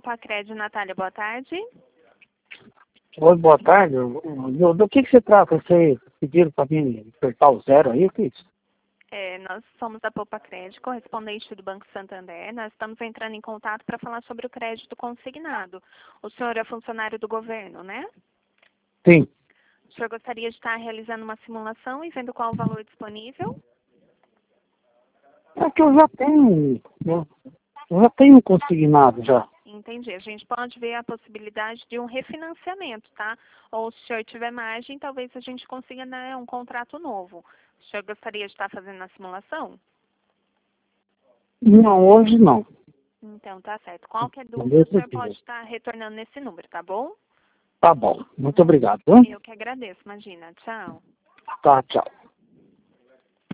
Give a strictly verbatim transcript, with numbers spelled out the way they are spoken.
Poupacred, Natália, boa tarde. Oi, boa tarde. Do, do que, que se trata? Vocês pediram para mim apertar o zero aí, o que é isso? É, nós somos a Poupacred, correspondente do Banco Santander. Nós estamos entrando em contato para falar sobre o crédito consignado. O senhor é funcionário do governo, né? Sim. O senhor gostaria de estar realizando uma simulação e vendo qual o valor disponível? É que eu já tenho, eu, eu já tenho consignado já. Entendi. A gente pode ver a possibilidade de um refinanciamento, tá? Ou se o senhor tiver margem, talvez a gente consiga, né, um contrato novo. O senhor gostaria de estar fazendo a simulação? Não, hoje não. Então, tá certo. Qualquer Não dúvida, o deu senhor tempo. pode estar retornando nesse número, tá bom? Tá bom. Muito obrigado. Hein? Eu que agradeço, imagina. Tchau. Tá, tchau.